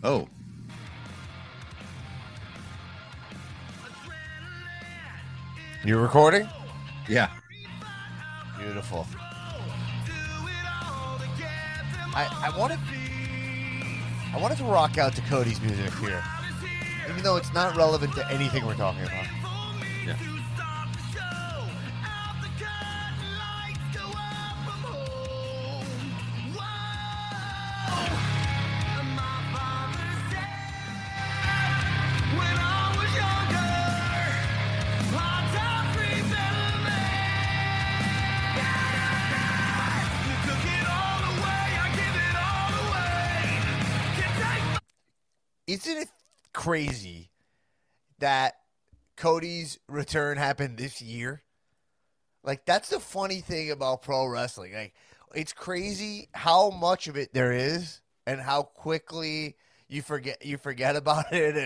Oh, You recording? yeah. Beautiful. I wanted to rock out to Cody's music here, even though it's not relevant to anything we're talking about. Yeah. Isn't it crazy that Cody's return happened this year? Like, that's the funny thing about pro wrestling. Like, it's crazy how much of it there is and how quickly you forget about it,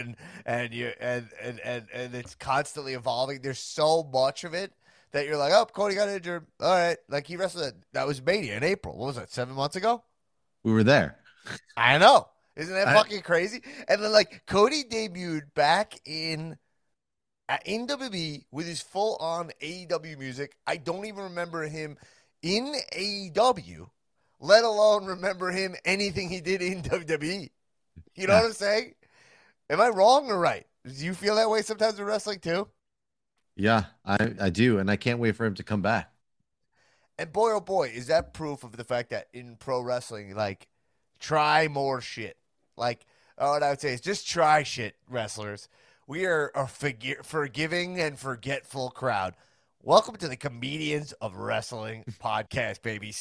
and it's constantly evolving. There's so much of it that you're like, oh, Cody got injured. All right. Like, he wrestled that was Mania in April. What was that, 7 months ago? We were there. I know. Isn't that I- fucking crazy? And then, like, Cody debuted back in WWE with his full-on AEW music. I don't even remember him in AEW, let alone remember him anything he did in WWE. You know Yeah. what I'm saying? Am I wrong or right? Do you feel that way sometimes with wrestling too? Yeah, I do, and I can't wait for him to come back. And boy, oh boy, is that proof of the fact that in pro wrestling, like, try more shit. Like, what I would say is just try shit, wrestlers. We are a forgiving and forgetful crowd. Welcome to the Comedians of Wrestling podcast, baby.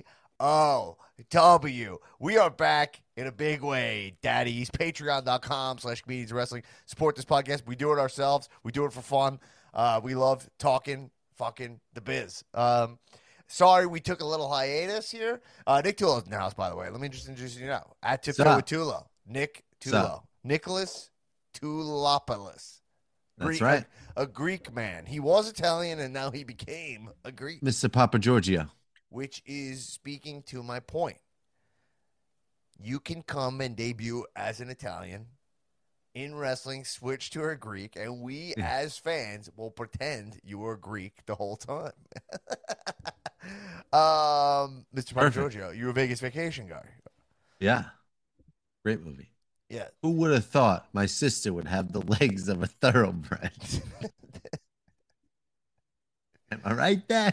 COW. We are back in a big way, daddies. Patreon.com/comedians of wrestling. Support this podcast. We do it ourselves. We do it for fun. We love talking fucking the biz. Sorry, we took a little hiatus here. Nick Tulo's in the house, by the way. Let me just introduce you now. At Tiptoe with Tulo. Nick Tulo. Nicholas Tulopoulos. That's right. A Greek man. He was Italian, and now he became a Greek. Mr. Papa Giorgio. Which is speaking to my point. You can come and debut as an Italian in wrestling, switch to a Greek, and we as fans will pretend you were Greek the whole time. Mr. Papa Giorgio, you're a Vegas Vacation guy. Yeah. Great movie. Yeah. Who would have thought my sister would have the legs of a thoroughbred? Am I right there?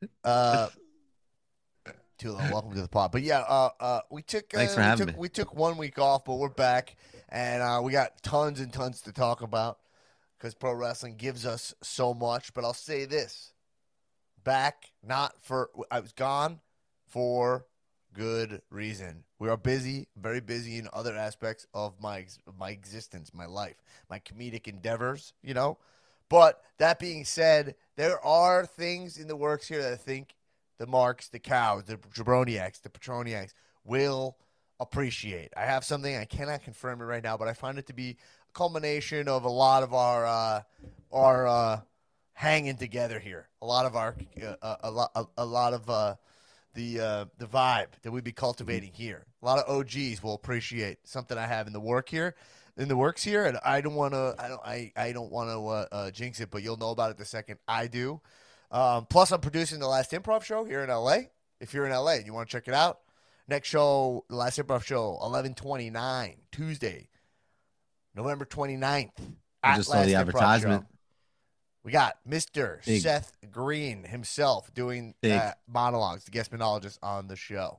Tulo, welcome to the pod. But yeah, we took Thanks for having me. We took 1 week off, but we're back, and we got tons and tons to talk about because pro wrestling gives us so much. But I'll say this: back, I was gone for good reason. We are busy, very busy in other aspects of my existence, my life, my comedic endeavors. You know, but that being said, there are things in the works here that I think the Marks, the Cows, the Jabroniacs, the Petroniacs will appreciate. I have something, I cannot confirm it right now, but I find it to be a culmination of a lot of our hanging together here. A lot of our a lot of the vibe that we'd be cultivating here. A lot of OGs will appreciate something I have in the works here, and I don't want to jinx it, but you'll know about it the second I do. Plus, I'm producing the Last Improv Show here in LA. If you're in LA and you want to check it out, next show, the Last Improv Show, 11/29, Tuesday, November 29th. I just saw the advertisement. We got Mr. Seth Green himself doing monologues, the guest monologist on the show.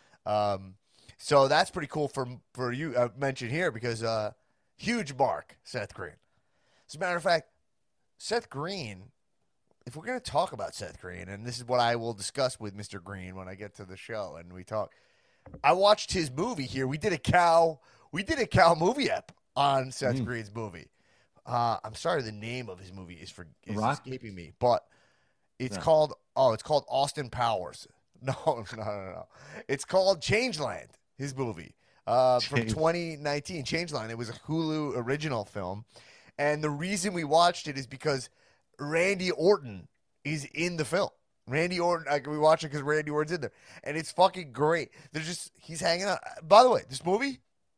So that's pretty cool for you. I mentioned here because huge mark, Seth Green. As a matter of fact, Seth Green. If we're going to talk about Seth Green, and this is what I will discuss with Mr. Green when I get to the show and we talk. I watched his movie here. We did a cow movie ep on Seth Green's movie. I'm sorry, the name of his movie is escaping me, but it's called Austin Powers. No. It's called Changeland, his movie from 2019. Changeland. It was a Hulu original film, and the reason we watched it is because Randy Orton is in the film. Randy Orton, we watch it because Randy Orton's in there, and it's fucking great. He's hanging out. By the way, this movie,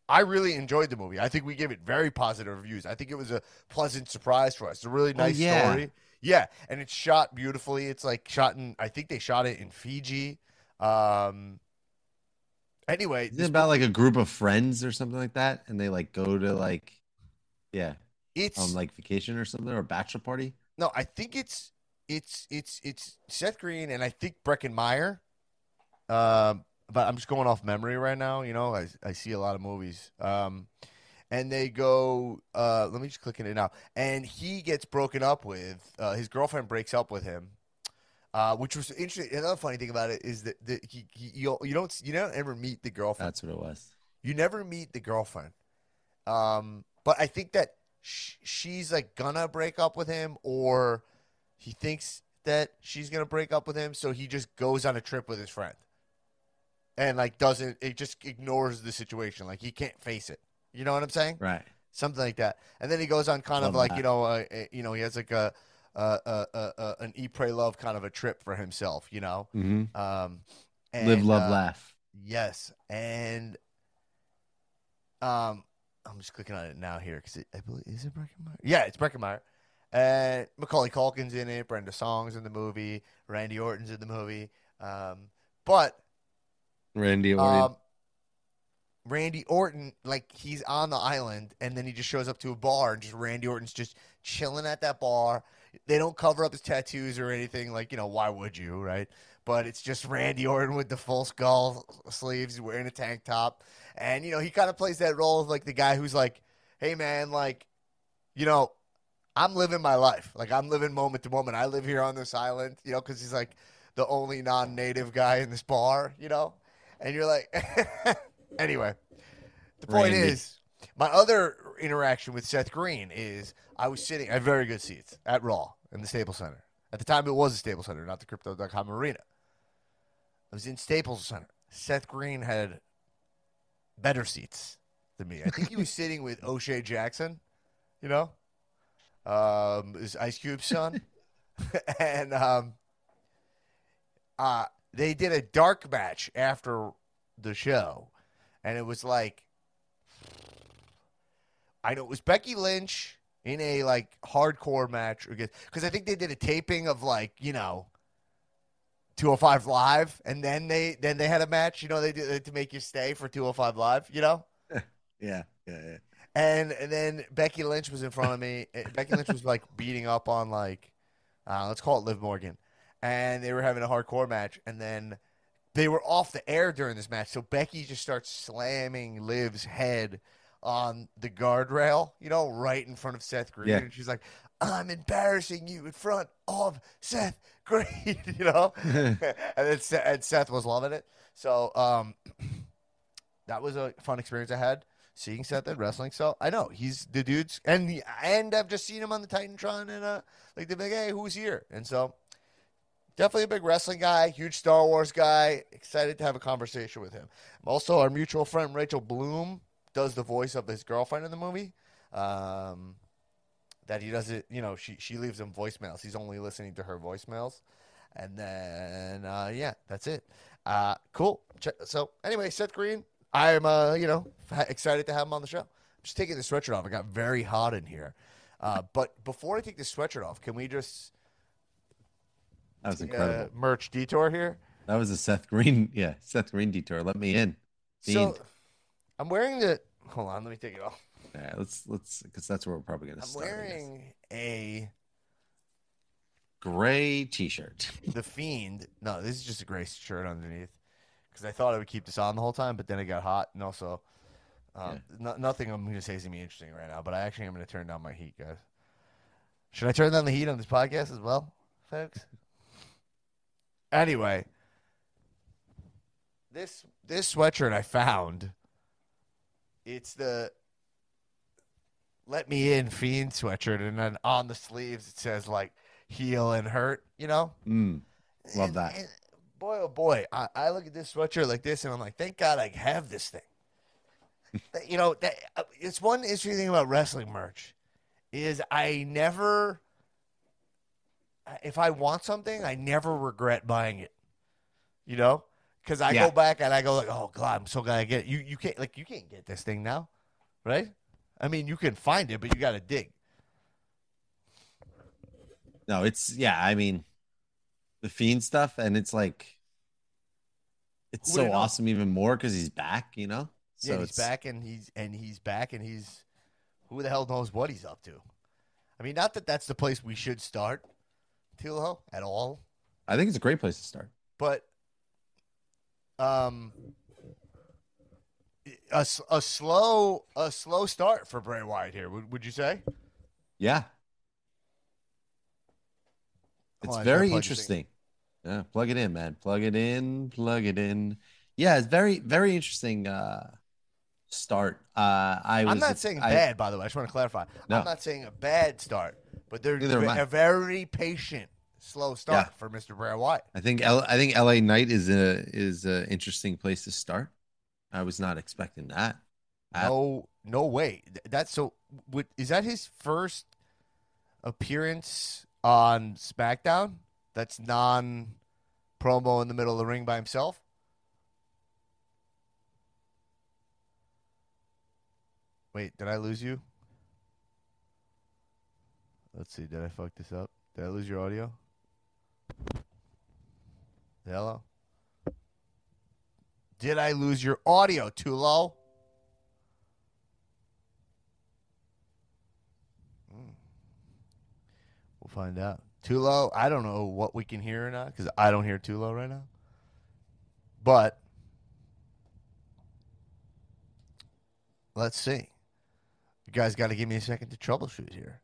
I really enjoyed the movie. I think we gave it very positive reviews. I think it was a pleasant surprise for us. It's a really Oh nice yeah. story. Yeah, and it's shot beautifully. It's like shot in. I think they shot it in Fiji. Um. Anyway, Is it this about movie. like a group of friends or something like that? And they like go to like, yeah, on It's like vacation or something or a bachelor party? no. I think it's Seth Green and I think Breckin Meyer. But I'm just going off memory right now. You know, I see a lot of movies. And they go. Let me just click in it now. And he gets broken up with. His girlfriend breaks up with him. Which was interesting. Another funny thing about it is that you don't ever meet the girlfriend. That's what it was. You never meet the girlfriend. But I think that she's like gonna break up with him, or he thinks that she's gonna break up with him, so he just goes on a trip with his friend and like doesn't. It just ignores the situation, like he can't face it. You know what I'm saying? Right. Something like that. And then he goes on kind of Love like that. he has like an eat pray love kind of a trip for himself. Hmm. Um, Live, and love, laugh. yes, and I'm just clicking on it now here because I believe is it Breckenmeyer? Yeah, it's Breckenmeyer. And Macaulay Culkin's in it. Brenda Song's in the movie. Randy Orton's in the movie. But Randy Orton. um, Randy Orton, like he's on the island, and then he just shows up to a bar, and just Randy Orton's just chilling at that bar. They don't cover up his tattoos or anything. Like why would you, right? But it's just Randy Orton with the full skull sleeves, wearing a tank top, and he kind of plays that role of like the guy who's like, "Hey man, like, you know, I'm living my life. Like I'm living moment to moment. I live here on this island, because he's like the only non-native guy in this bar, and you're like, anyway." The point Randy. is, my other interaction with Seth Green is I was sitting at very good seats at Raw in the Staples Center. At the time, it was a Staples Center, not the Crypto.com Arena. I was in Staples Center. Seth Green had better seats than me. I think he was sitting with O'Shea Jackson, you know, is Ice Cube's son. And they did a dark match after the show. And it was like, I know it was Becky Lynch in a like hardcore match because I think they did a taping of like 205 Live, and then they had a match. They did to make you stay for 205 Live. Yeah. Yeah. Yeah. And then Becky Lynch was in front of me. Becky Lynch was like beating up on like let's call it Liv Morgan, and they were having a hardcore match, and then they were off the air during this match, so Becky just starts slamming Liv's head on the guardrail, right in front of Seth Green. Yeah. And she's like, "I'm embarrassing you in front of Seth Green," and then Seth was loving it. So that was a fun experience I had seeing Seth at wrestling. So I know he's the dude's, and I've just seen him on the Titantron, and like they're like, "Hey, who's here?" And so definitely a big wrestling guy, huge Star Wars guy. Excited to have a conversation with him. Also, our mutual friend Rachel Bloom does the voice of his girlfriend in the movie. That he does it, she leaves him voicemails. He's only listening to her voicemails. And then, yeah, that's it. Cool. So, anyway, Seth Green, I'm, excited to have him on the show. I'm just taking the sweatshirt off. It got very hot in here. But before I take the sweatshirt off, can we just That was incredible. merch detour here? That was a Seth Green. Yeah. Seth Green detour. Let me in. So Fiend. I'm wearing the. Hold on, let me take it off. Yeah. Because that's where we're probably going to I'm start. wearing a Gray t-shirt. The Fiend. No, this is just a gray shirt underneath because I thought I would keep this on the whole time, but then it got hot, and also nothing I'm going to say is going to be interesting right now. But I actually am going to turn down my heat, guys. Should I turn down the heat on this podcast as well, folks? Anyway, this sweatshirt I found. It's the "Let Me In" Fiend sweatshirt, and then on the sleeves it says like "Heal and Hurt." Love that. And boy, oh boy, I look at this sweatshirt like this, and I'm like, thank God I have this thing. It's one interesting thing about wrestling merch is I never, if I want something, I never regret buying it. Because I Yeah. go back and I go like, oh God, I'm so glad I get it. You can't get this thing now, right? I mean, you can find it, but you got to dig. No, I mean, the Fiend stuff, and it's like it's Who would have so known? awesome even more because he's back, Yeah, So he's it's back and he's back and he's who the hell knows what he's up to. I mean, not that that's the place we should start, Tilo, at all, I think it's a great place to start. but um, a slow start for Bray Wyatt here. Would you say? Yeah. It's Hold on, I gotta very plug this thing. interesting. Yeah, plug it in, man. Plug it in. Plug it in. Yeah, it's very, very interesting start. I'm not saying bad, by the way. I just want to clarify. No. I'm not saying a bad start, but they're Neither am I. a very patient, slow start for Mr. Bray Wyatt. I think LA Knight is a interesting place to start. I was not expecting that. No way. That's so. Is that his first appearance on SmackDown? That's non-promo in the middle of the ring by himself. Wait, did I lose you? Let's see. Did I fuck this up? Did I lose your audio? Hello? Did I lose your audio? Too low? We'll find out. Too low? I don't know what we can hear or not because I don't hear too low right now. But let's see. You guys got to give me a second to troubleshoot here.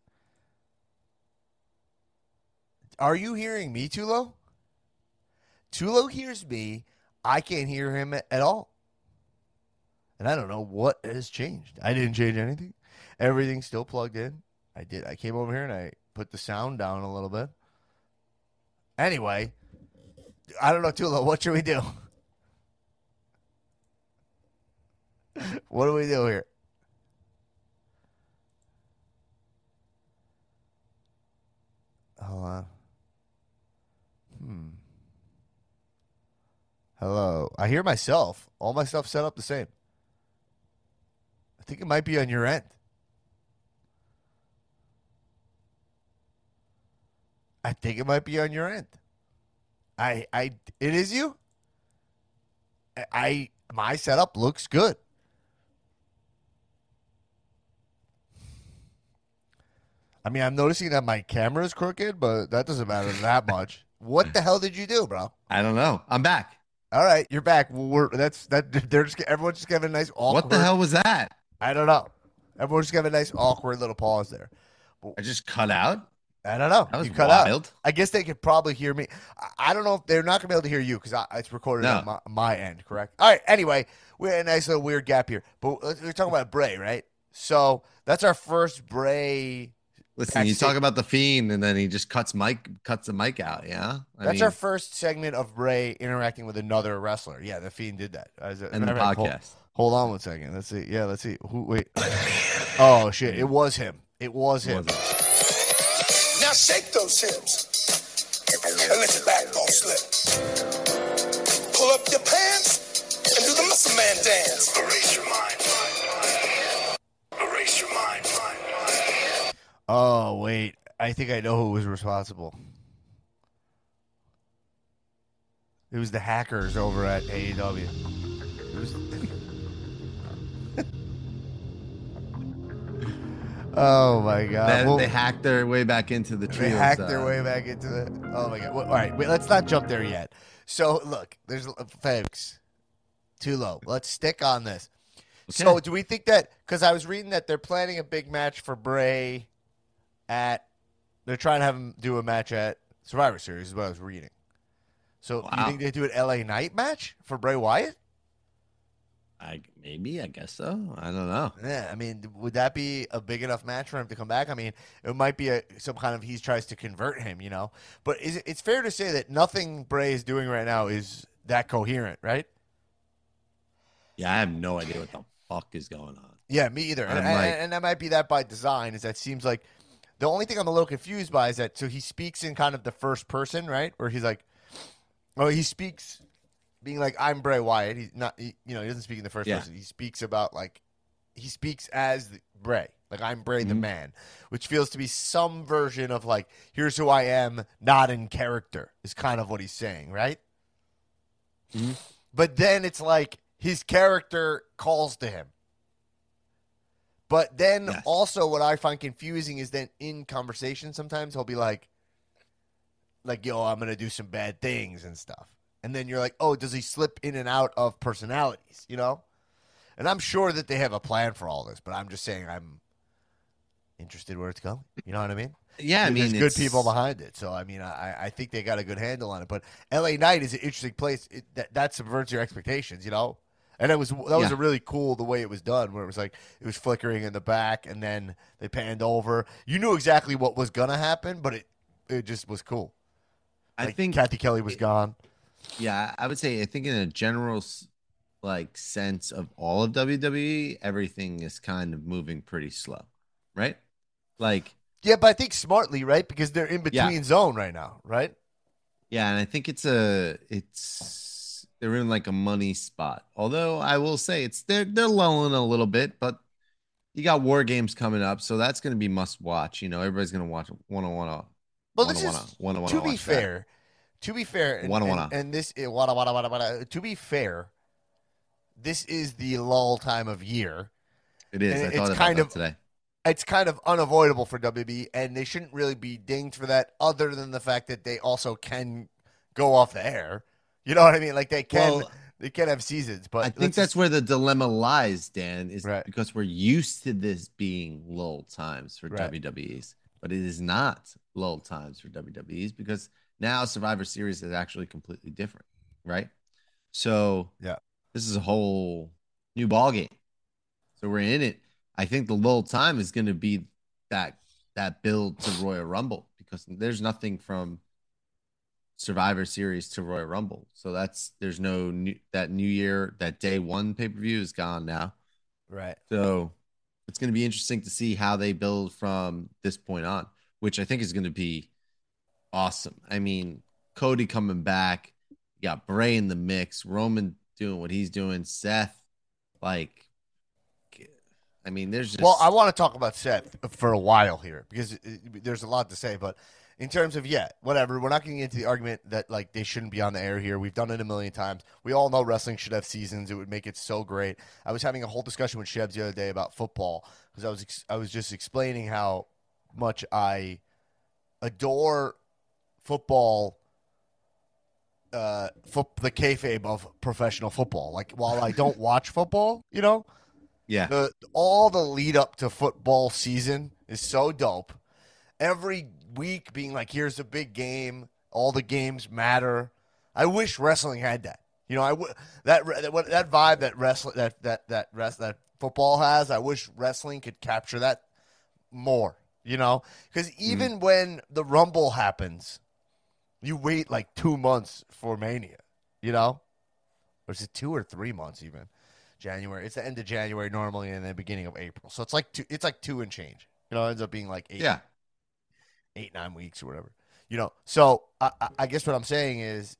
Are you hearing me, Tulo? Tulo hears me. I can't hear him at all. And I don't know what has changed. I didn't change anything. Everything's still plugged in. I came over here and I put the sound down a little bit. Anyway, I don't know, Tulo. What should we do? What do we do here? Hold on. Hello. I hear myself. All my stuff set up the same. I think it might be on your end. I think it might be on your end. It is you? My setup looks good. I mean, I'm noticing that my camera is crooked, but that doesn't matter that much. What the hell did you do, bro? I don't know. I'm back. All right, you're back. Well, everyone's just giving a nice awkward. What the hell was that? I don't know. Everyone's just giving a nice awkward little pause there. I just cut out. I don't know. That was You cut wild. out. I guess they could probably hear me. I don't know if they're not going to be able to hear you because it's recorded on my end, correct? All right. Anyway, we had a nice little weird gap here. But we're talking about Bray, right? So that's our first Bray. Listen, you talk about the Fiend, and then he just cuts the mic out. Yeah, That's our first segment of Bray interacting with another wrestler. Yeah, the Fiend did that. in the podcast. Hold on 1 second. Let's see. Yeah, let's see. Wait. Oh shit! It was him. It was him. Now shake those hips and let your backbone slip. Pull up your pants and do the muscle man dance. Erase your mind. Erase your mind. Oh wait, I think I know who was responsible. It was the hackers over at AEW. It was. Oh my god! They hacked their way back into the tree. They hacked their way back into the. Oh my god! Well, all right, wait. Let's not jump there yet. So look, there's folks. Too low. Let's stick on this. Okay. So do we think that? Because I was reading that they're planning a big match for Bray. They're trying to have him do a match at Survivor Series. Is what I was reading. So you think they do an LA Knight match for Bray Wyatt? I guess so. I don't know. Yeah, I mean, would that be a big enough match for him to come back? I mean, it might be some kind of he tries to convert him, you know. But it's fair to say that nothing Bray is doing right now is that coherent, right? Yeah, I have no idea what the fuck is going on. Yeah, me either. And that might be that by design. Is that seems like the only thing I'm a little confused by is that so he speaks in kind of the first person, right? Where he's like, oh, he speaks being like, I'm Bray Wyatt. He's not, he doesn't speak in the first Yeah. person. He speaks about he speaks as Bray. Like, I'm Bray the Mhm. man, which feels to be some version of like, here's who I am, not in character, is kind of what he's saying, right? Mhm. But then it's like his character calls to him. But then Yes. also what I find confusing is then in conversation sometimes he'll be like, yo, I'm going to do some bad things and stuff. And then you're like, oh, does he slip in and out of personalities, And I'm sure that they have a plan for all this, but I'm just saying I'm interested where it's going. You know what I mean? Yeah, I mean, There's good people behind it. So, I mean, I think they got a good handle on it. But LA Knight is an interesting place. That subverts your expectations, And that was Yeah. a really cool the way it was done, where it was flickering in the back, and then they panned over. You knew exactly what was gonna happen, but it just was cool. I think Kathy Kelly was gone. Yeah, I would say I think in a general sense of all of WWE, everything is kind of moving pretty slow, right? Like, Yeah, but I think smartly, right? Because they're in between zone right now, right? yeah, and I think they're in like a money spot. Although I will say they're lulling a little bit, but you got War Games coming up, so that's going to be must watch. Everybody's going to watch wanna To be fair, Wanna. and this to be fair, this is the lull time of year. It is. And I thought it's about that today. It's kind of unavoidable for WB, and they shouldn't really be dinged for that, other than the fact that they also can go off the air. You know what I mean? Like they can have seasons, but I think that's where the dilemma lies, Dan, is Right. because we're used to this being lull times for Right. WWEs, but it is not lull times for WWEs because now Survivor Series is actually completely different, right? So Yeah. this is a whole new ball game. So we're in it. I think the lull time is going to be that build to Royal Rumble because there's nothing from Survivor Series to Royal Rumble. So there's no that New Year, that day one pay-per-view is gone now. Right. So it's going to be interesting to see how they build from this point on, which I think is going to be awesome. I mean, Cody coming back, you got Bray in the mix, Roman doing what he's doing, Seth, I mean, there's just. Well, I want to talk about Seth for a while here because there's a lot to say. But in terms of whatever, we're not getting into the argument that like they shouldn't be on the air here. We've done it a million times. We all know wrestling should have seasons. It would make it so great. I was having a whole discussion with Shebs the other day about football because I was just explaining how much I adore football. The kayfabe of professional football. Like while I don't watch football, Yeah. All the lead up to football season is so dope. Every week being like, here's a big game. All the games matter. I wish wrestling had that. That vibe that football has. I wish wrestling could capture that more. Because even when the Rumble happens, you wait like 2 months for Mania. Or is it 2 or 3 months even? January. It's the end of January normally and the beginning of April. So it's like 2 and change. It ends up being like 8-9 weeks or whatever. So I guess what I'm saying is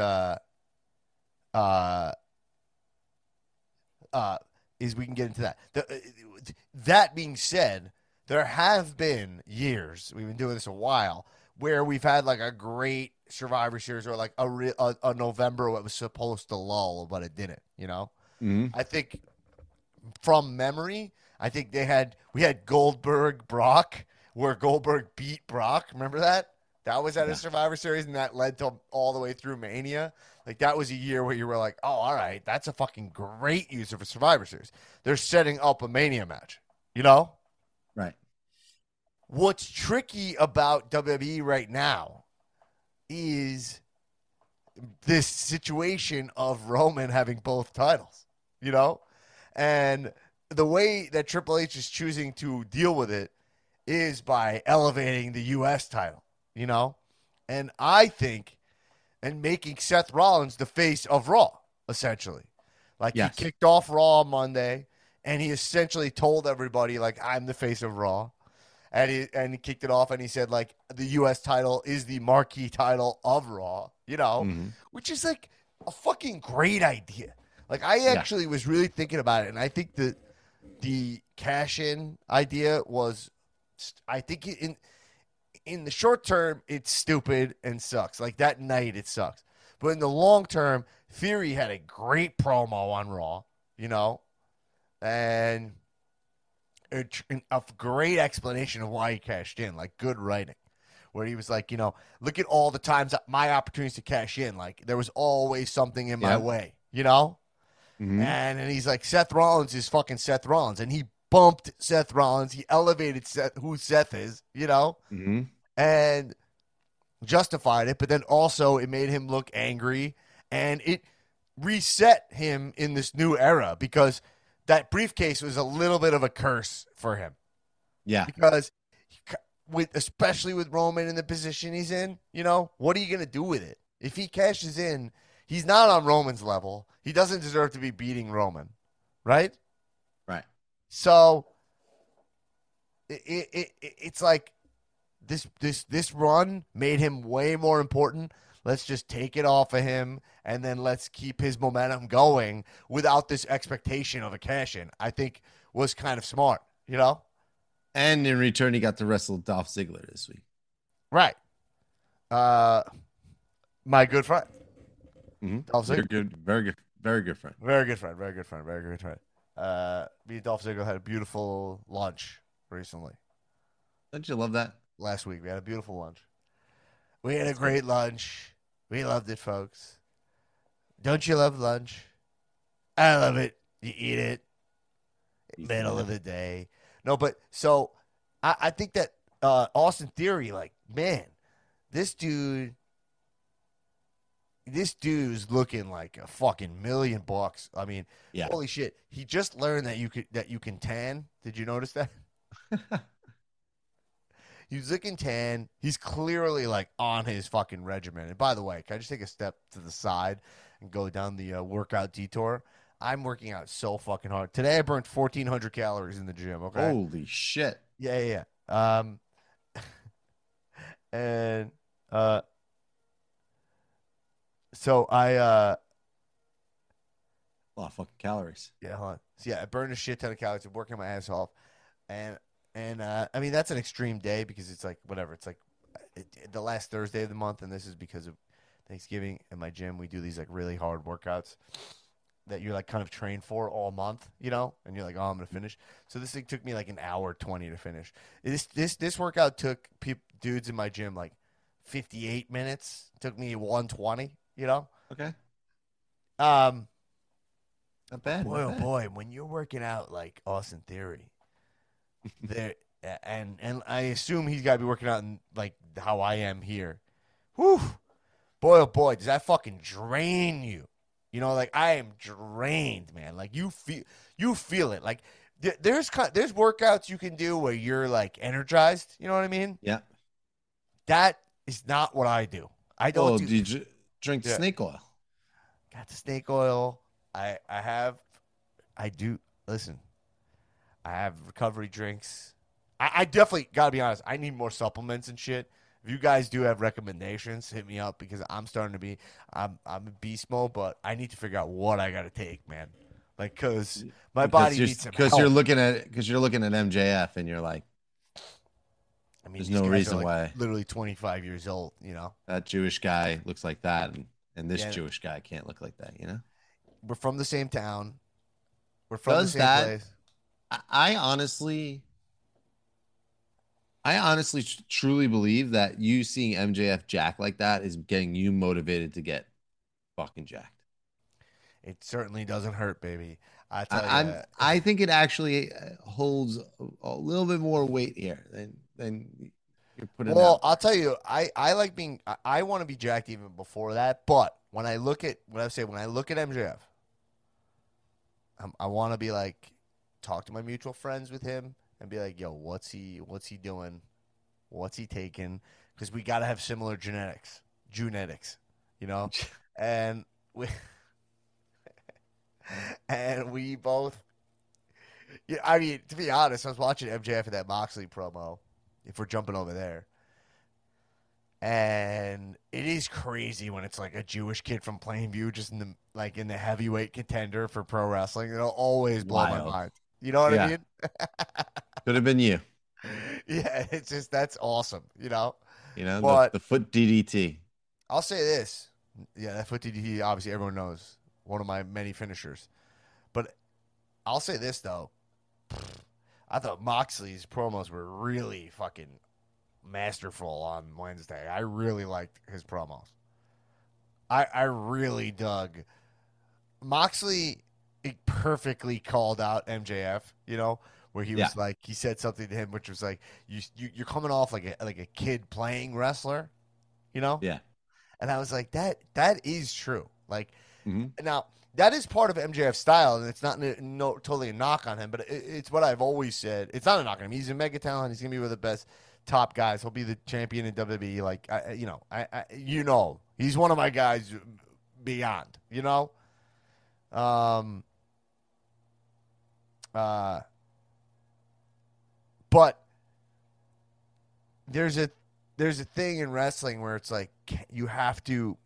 we can get into that. That being said, there have been years, we've been doing this a while, where we've had like a great Survivor Series or like a November what was supposed to lull, but it didn't, I think from memory, we had Goldberg Brock, where Goldberg beat Brock. Remember that? That was at a Survivor Series, and that led to all the way through Mania. Like that was a year where you were like, "Oh, all right, that's a fucking great use of a Survivor Series." They're setting up a Mania match, Right. What's tricky about WWE right now is this situation of Roman having both titles. And the way that Triple H is choosing to deal with it is by elevating the U.S. title, and I think, and making Seth Rollins the face of Raw, essentially. Like he kicked off Raw on Monday, and he essentially told everybody, like, I'm the face of Raw. And he kicked it off, and he said, like, the U.S. title is the marquee title of Raw, which is like, a fucking great idea. Like, I actually was really thinking about it, and I think that the cash-in idea was, I think in the short term, it's stupid and sucks. Like, that night, it sucks. But in the long term, Theory had a great promo on Raw, you know, and a great explanation of why he cashed in, like good writing, where he was like, you know, look at all the times my opportunities to cash in. Like, there was always something in my way, you know? Mm-hmm. And he's like, Seth Rollins is fucking Seth Rollins. And he bumped Seth Rollins. He elevated who Seth is, you know? Mm-hmm. And justified it. But then also it made him look angry. And it reset him in this new era because that briefcase was a little bit of a curse for him. Yeah. Because especially with Roman in the position he's in, you know, what are you going to do with it? If he cashes in, he's not on Roman's level. He doesn't deserve to be beating Roman, right? Right. So it's like this run made him way more important. Let's just take it off of him, and then let's keep his momentum going without this expectation of a cash-in. I think was kind of smart, you know? And in return, he got to wrestle Dolph Ziggler this week. Right. My good friend. Mm-hmm. Dolph Ziggler. Very good friend. Very good friend. Me and Dolph Ziggler had a beautiful lunch recently. Don't you love that? Last week, we had a beautiful lunch. We had a great lunch. We loved it, folks. Don't you love lunch? I love it. You eat it. Middle of the day. No, but so I think that Austin Theory, like, man, this dude's looking like a fucking $1 million. I mean, holy shit. He just learned that you can tan. Did you notice that? He's looking tan. He's clearly like on his fucking regimen. And by the way, can I just take a step to the side and go down the workout detour? I'm working out so fucking hard. Today I burned 1,400 calories in the gym. Okay. Holy shit. Yeah. And so I a lot of fucking calories. Yeah, hold on. So yeah, I burned a shit ton of calories. I'm working my ass off, and I mean that's an extreme day because it's like whatever. It's like the last Thursday of the month, and this is because of Thanksgiving. In my gym, we do these like really hard workouts that you're like kind of trained for all month, you know, and you're like, oh, I'm gonna finish. So this thing took me like an hour 20 to finish. This workout took dudes in my gym like 58 minutes. It took me 120, you know. Okay. Not bad. Boy, oh boy, when you're working out like Austin Theory, there and I assume he's got to be working out in like how I am here. Whew. Boy, oh boy, does that fucking drain you? You know, like I am drained, man. Like you feel it. Like there's workouts you can do where you're like energized. You know what I mean? Yeah. That is not what I do. I don't. Oh, did you drink snake oil? Got the snake oil. I have recovery drinks. I definitely gotta be honest. I need more supplements and shit. If you guys do have recommendations, hit me up because I'm starting to be I'm in beast mode, but I need to figure out what I gotta take, man. Like because my body needs some help. You're looking at MJF and you're like, I mean, there's no reason why. Literally 25 years old, you know. That Jewish guy looks like that, and this Jewish guy can't look like that, you know. We're from the same town. We're from the same place. I honestly truly believe that you seeing MJF jack like that is getting you motivated to get fucking jacked. It certainly doesn't hurt, baby. I tell you. I think it actually holds a little bit more weight here than you're putting out. Well, I'll tell you, I like being. I want to be jacked even before that. But when I look at MJF, I want to be like, talk to my mutual friends with him and be like, yo, what's he doing? What's he taking? Because we got to have similar genetics, you know? And we both, yeah, I mean, to be honest, I was watching MJF in that Moxley promo, if we're jumping over there. And it is crazy when it's like a Jewish kid from Plainview just in the heavyweight contender for pro wrestling. It'll always blow my Wild. mind. You know what I Yeah. mean? Could have been you. Yeah, it's just that's awesome, The, But the foot DDT. I'll say this. Yeah, that foot DDT, obviously everyone knows. One of my many finishers. But I'll say this though. I thought Moxley's promos were really fucking masterful on Wednesday. I really liked his promos. I really dug Moxley. It perfectly called out MJF, where he was like, he said something to him, which was like, you're coming off like a kid playing wrestler, Yeah. and I was like, that is true. Like, Mhm. now that is part of MJF's style, and it's not totally a knock on him, but it's what I've always said. It's not a knock on him. He's a mega talent. He's gonna be one of the best top guys. He'll be the champion in WWE. Like, he's one of my guys beyond. Um. But there's a thing in wrestling where it's like you have to.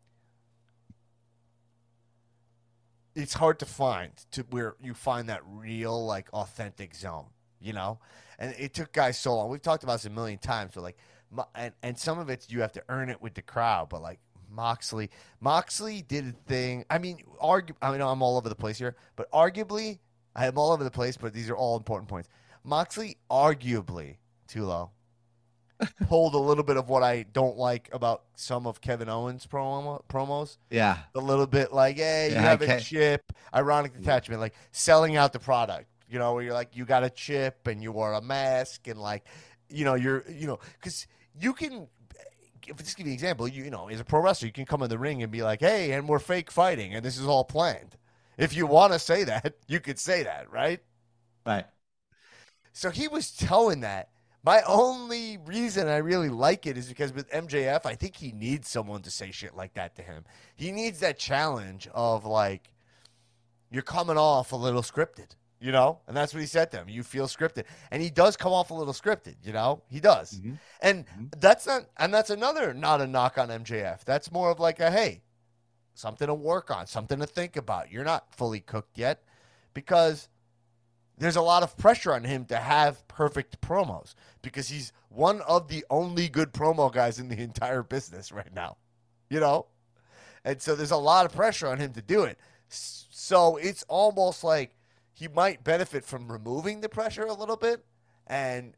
It's hard to find where you find that real, like, authentic zone, and it took guys so long. We've talked about this a million times, but like, and some of it's you have to earn it with the crowd, but like Moxley did a thing. I mean, I'm all over the place here, but arguably, I am all over the place, but these are all important points. Moxley arguably, Tulo, pulled a little bit of what I don't like about some of Kevin Owens' promos. Yeah. A little bit like, hey, you Yeah, have a chip, ironic detachment, like selling out the product, where you're like, you got a chip and you wear a mask and like, because you can, just give you an example, as a pro wrestler, you can come in the ring and be like, hey, and we're fake fighting and this is all planned. If you want to say that, you could say that, right? Right. So he was towing that. My only reason I really like it is because with MJF, I think he needs someone to say shit like that to him. He needs that challenge of like, you're coming off a little scripted, and that's what he said to him. You feel scripted, and he does come off a little scripted, he does, Mhm. and that's another not a knock on MJF. That's more of like a hey, something to work on, something to think about. You're not fully cooked yet, because there's a lot of pressure on him to have perfect promos because he's one of the only good promo guys in the entire business right now, And so there's a lot of pressure on him to do it. So it's almost like he might benefit from removing the pressure a little bit and,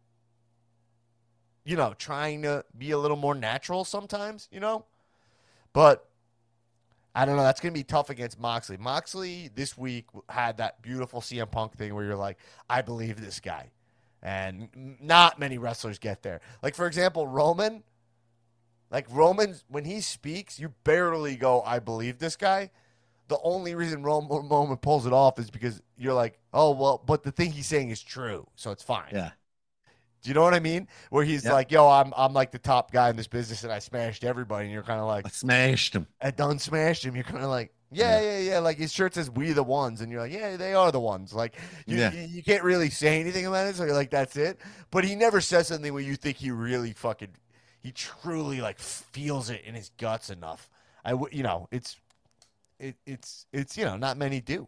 trying to be a little more natural sometimes, But I don't know. That's going to be tough against Moxley. Moxley this week had that beautiful CM Punk thing where you're like, I believe this guy. And not many wrestlers get there. Like, for example, Roman, when he speaks, you barely go, I believe this guy. The only reason Roman pulls it off is because you're like, oh, well, but the thing he's saying is true, so it's fine. Yeah. Do you know what I mean? Where he's like, yo, I'm like the top guy in this business and I smashed everybody. And you're kind of like, I smashed him. I done smashed him. You're kind of like, yeah. Like his shirt says "We the ones," and you're like, yeah, they are the ones. Like you can't really say anything about it, so you're like, that's it. But he never says something where you think he truly like feels it in his guts enough. It's not many do.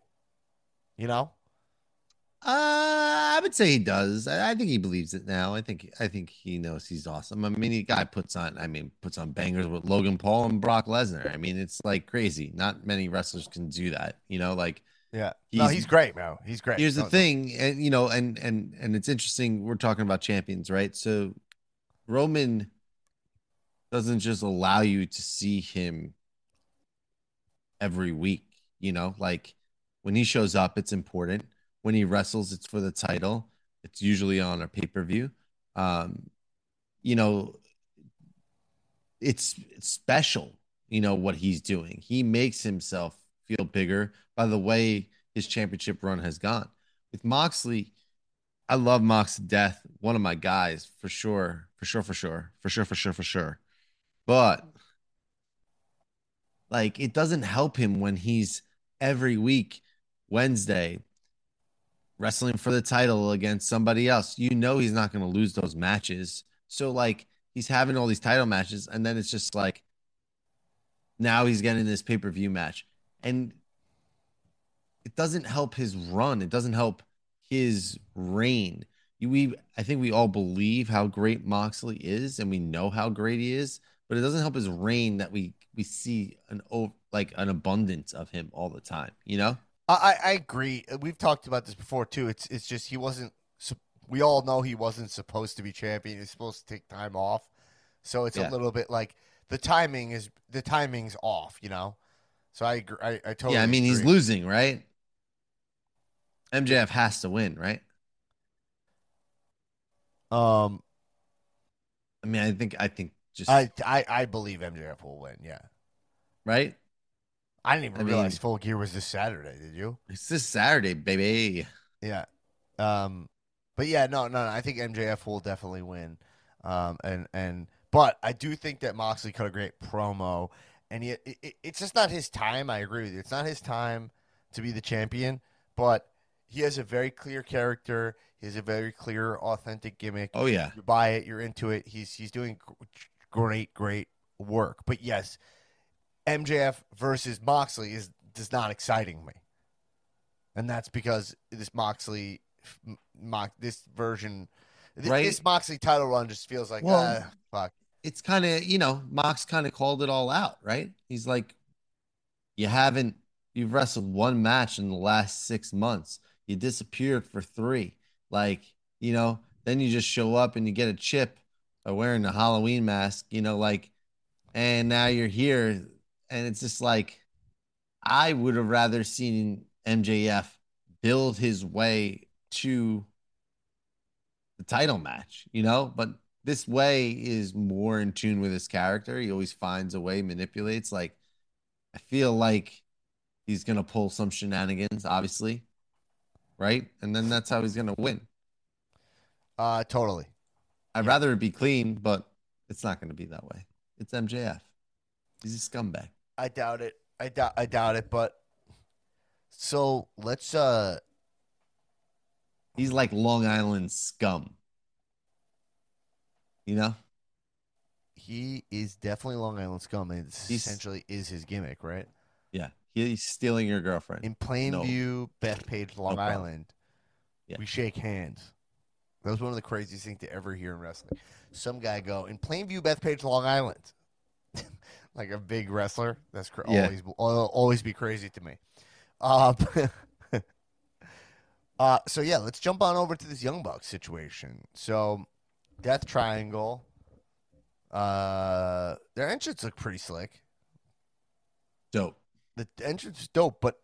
I would say he does. I think he believes it now. I think he knows he's awesome. I mean, puts on bangers with Logan Paul and Brock Lesnar. I mean, it's like crazy. Not many wrestlers can do that. Yeah. He's great, man. He's great. Here's the thing, and and it's interesting. We're talking about champions, right? So Roman doesn't just allow you to see him every week. Like when he shows up, it's important. When he wrestles, it's for the title. It's usually on a pay-per-view. You know, it's special, what he's doing. He makes himself feel bigger by the way his championship run has gone. With Moxley, I love Mox to death. One of my guys, for sure. But like, it doesn't help him when he's every week, Wednesday, wrestling for the title against somebody else. He's not going to lose those matches. So like he's having all these title matches, and then it's just like now he's getting this pay-per-view match. And it doesn't help his run. It doesn't help his reign. I think we all believe how great Moxley is, and we know how great he is, but it doesn't help his reign that we see an abundance of him all the time. You know? I agree. We've talked about this before too. It's just he wasn't. We all know he wasn't supposed to be champion. He's supposed to take time off, so it's a little bit like the timing's off. You know. So I agree. I totally. Yeah, I mean agree. he's losing, right? MJF has to win, right? I mean, I think just I believe MJF will win. Yeah. right. I didn't even realize Full Gear was this Saturday. Did you? It's this Saturday, baby. Yeah. But yeah, no. I think MJF will definitely win. But I do think that Moxley cut a great promo, and it's just not his time. I agree with you. It's not his time to be the champion, but he has a very clear character. He has a very clear, authentic gimmick. Oh yeah, you buy it. You're into it. He's doing great work. But yes, MJF versus Moxley does not exciting me, and that's because this Moxley, this version, this Moxley title run just feels like fuck. It's kind of Mox kind of called it all out, right? He's like, you've wrestled one match in the last 6 months. You disappeared for 3. Like, then you just show up and you get a chip by wearing a Halloween mask, and now you're here. And it's just like, I would have rather seen MJF build his way to the title match, but this way is more in tune with his character. He always finds a way, manipulates. Like, I feel like he's going to pull some shenanigans, obviously. Right? And then that's how he's going to win. Totally. I'd rather it be clean, but it's not going to be that way. It's MJF. He's a scumbag. I doubt it. I doubt it, but so let's he's like Long Island scum. He is definitely Long Island scum, and essentially is his gimmick, right? Yeah. He's stealing your girlfriend. In Plainview, Bethpage, Long Island, we shake hands. That was one of the craziest things to ever hear in wrestling. Some guy go, in Plainview, Bethpage, Long Island. Like a big wrestler. That's always be crazy to me. So yeah, let's jump on over to this Young Bucks situation. So, Death Triangle. Their entrance looked pretty slick. Dope. The entrance is dope, but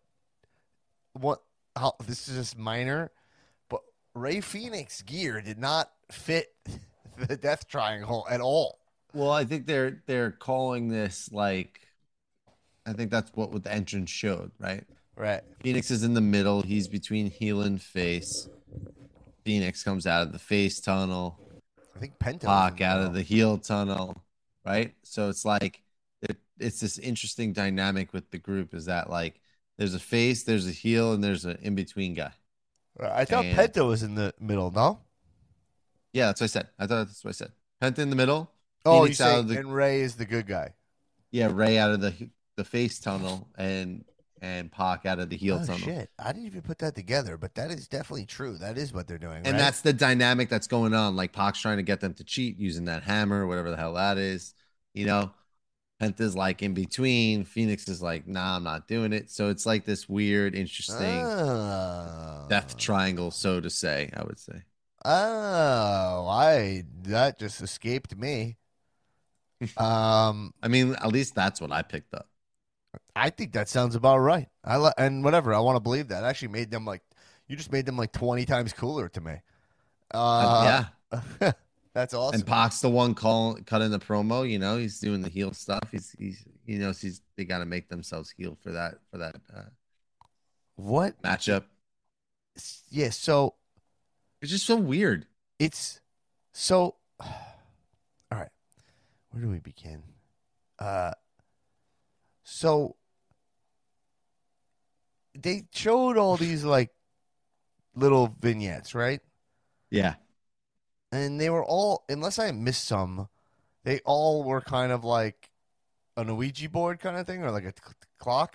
this is just minor, but Ray Phoenix gear did not fit the Death Triangle at all. Well, I think they're calling this I think that's what the entrance showed, right? Right. Phoenix is in the middle. He's between heel and face. Phoenix comes out of the face tunnel. I think Penta Pac out of the heel tunnel, right? So it's like it's this interesting dynamic with the group is that there's a face, there's a heel, and there's an in-between guy. I thought Penta was in the middle, no? Yeah, that's what I said. I thought that's what I said. Penta in the middle. Oh, you say and Ray is the good guy. Yeah, Ray out of the face tunnel and Pac out of the heel tunnel. Shit. I didn't even put that together, but that is definitely true. That is what they're doing, and that's the dynamic that's going on. Like Pac's trying to get them to cheat using that hammer, whatever the hell that is. Penta's in between. Phoenix is like, nah, I'm not doing it. So it's like this weird, interesting death triangle, so to say, I would say. Oh, that just escaped me. I mean, at least that's what I picked up. I think that sounds about right. And whatever, I want to believe that. I actually made them you just made them 20 times cooler to me. Yeah. That's awesome. And Pac's the one cutting the promo. He's doing the heel stuff. He knows they got to make themselves heel for that what matchup. Yeah, so it's just so weird. It's so all right. Where do we begin? So they showed all these little vignettes, right? Yeah. And they were all, unless I missed some, They all were kind of like an Ouija board kind of thing, or like a clock.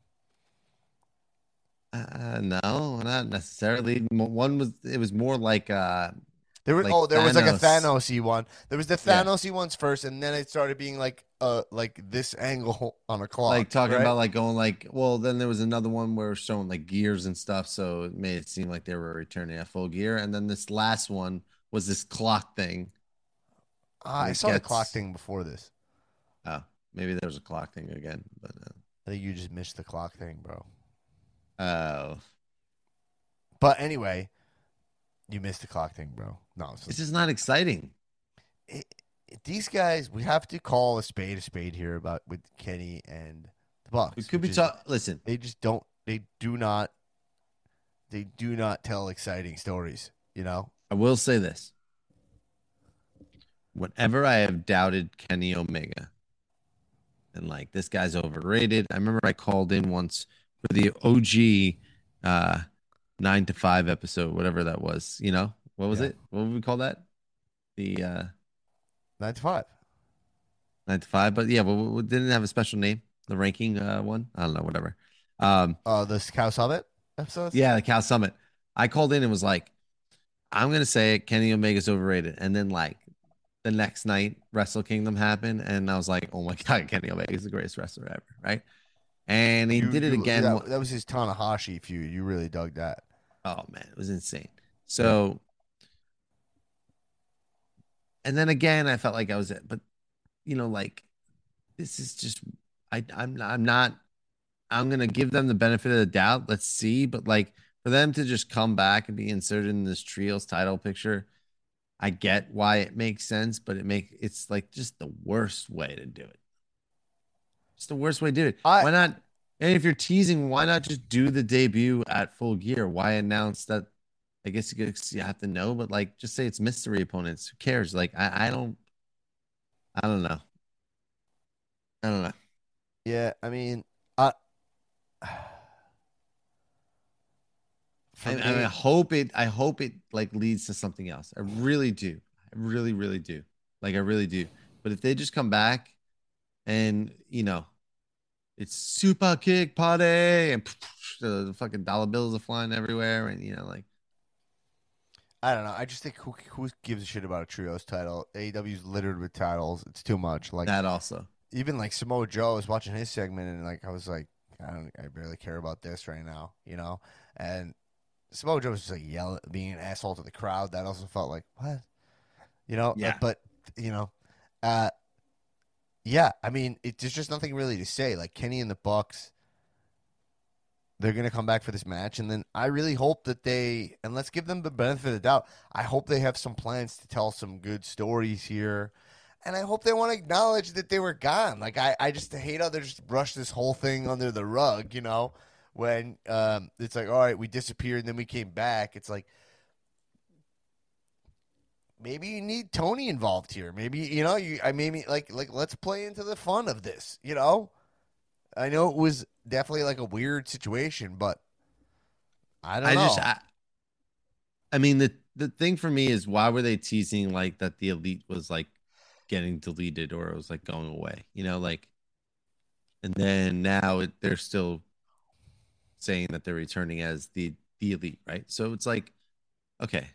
No, not necessarily. One was it was more like There was like a Thanos. Thanos-y one. There was the Yeah, Thanos-y ones first, and then it started being like this angle on a like clock, talking right? about like going like. Well, then there was another one where it was showing like gears and stuff, so it made it seem like they were returning at full gear. And then this last one was this clock thing where I it saw the clock gets. thing before this. Oh, maybe there was a clock thing again, but I think you just missed the clock thing, bro. oh, But anyway, you missed the clock thing, bro. No, it's just not exciting. it, these guys, we have to call a spade here about with Kenny and the It Bucks, could which be is tough. Listen, they just don't, they do not tell exciting stories. You know, I will say this: whenever I have doubted Kenny Omega and like this guy's overrated, I remember I called in once for the OG 9 to 5 episode, whatever that was. What was yeah, it? What would we call that? The 9 to 5. 9 to 5, but yeah, but didn't it have a special name. The ranking one, I don't know, whatever. Um, The Cow Summit episodes. yeah, the Cal Summit. I called in and was like, I'm gonna say it, Kenny Omega's overrated, and then like the next night, Wrestle Kingdom happened, and I was like, oh my god, Kenny Omega is the greatest wrestler ever, right? And he did it again. That was his Tanahashi feud. You really dug that. Oh man, it was insane. Yep. So, and then again, I felt like I was it, but like this is just, I'm not. I'm gonna give them the benefit of the doubt. Let's see, but like for them to just come back and be inserted in this trios title picture, I get why it makes sense, but it's like just the worst way to do it. It's the worst way to do it. I Why not? And if you're teasing, why not just do the debut at Full Gear? Why announce that? I guess you have to know, but like just say it's mystery opponents. Who cares? Like I don't know. I don't know. Yeah, I mean, I for I me, hope it like leads to something else. I really do. I really, really do. Like I really do. But if they just come back and it's super kick party and the fucking dollar bills are flying everywhere and like I don't know. I just think who gives a shit about a trios title? AEW's littered with titles. It's too much. Like that also. even like Samoa Joe, I was watching his segment and like I was like, I barely care about this right now, you know. And Samoa Joe was just like yelling, being an asshole to the crowd. That also felt like what, you know. Yeah. But you know, uh, yeah. I mean, there's just nothing really to say. Like Kenny and the Bucks, they're gonna come back for this match, and then I really hope that and let's give them the benefit of the doubt. I hope they have some plans to tell some good stories here. And I hope they want to acknowledge that they were gone. Like I just hate how they just brush this whole thing under the rug, you know, when it's like, all right, we disappeared and then we came back. It's like maybe you need Tony involved here. Maybe maybe like let's play into the fun of this, you know? I know it was definitely like a weird situation, but I don't I just know. I mean the thing for me is why were they teasing like that the elite was like getting deleted or it was like going away, like and then now they're still saying that they're returning as the elite, right? So it's like, okay,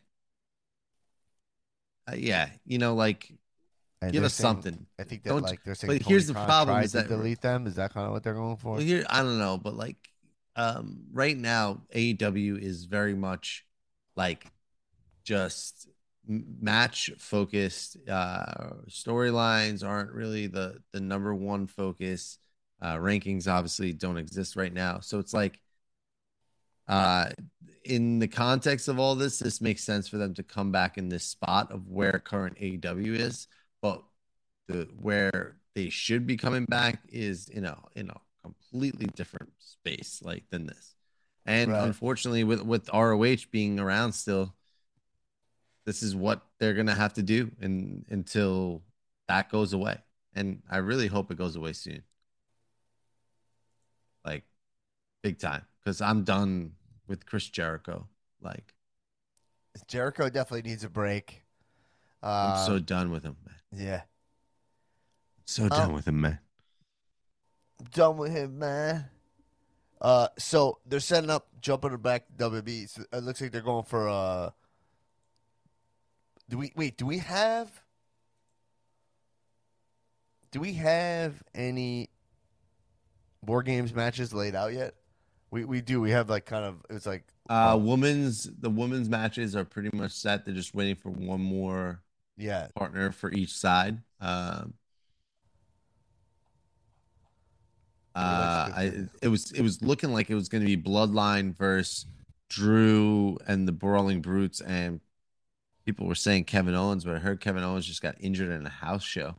yeah, like And give they're us saying something. I think that Don't. like they're saying But Tony here's the Khan problem: tried is to that delete them. Is that kind of what they're going for? well, here I don't know, but like, right now AEW is very much like just match focused. Storylines aren't really the number one focus. Rankings obviously don't exist right now, so it's like uh, in the context of all this makes sense for them to come back in this spot of where current AEW is, but where they should be coming back is in a completely different space like than this. And Right. unfortunately, with ROH being around still, this is what they're gonna have to do until that goes away. And I really hope it goes away soon, like big time, because I'm done with Chris Jericho. Like Jericho definitely needs a break. I'm so Um, done with him, man. yeah. So done with him, man. Done with him, man. So they're setting up, jumping back to WB. So it looks like they're going for Do we have any War Games matches laid out yet? We do. We have like kind of it's like The women's matches are pretty much set. They're just waiting for one more yeah. partner for each side. It was looking like it was going to be Bloodline versus Drew and the Brawling Brutes, and people were saying Kevin Owens, but I heard Kevin Owens just got injured in a house show,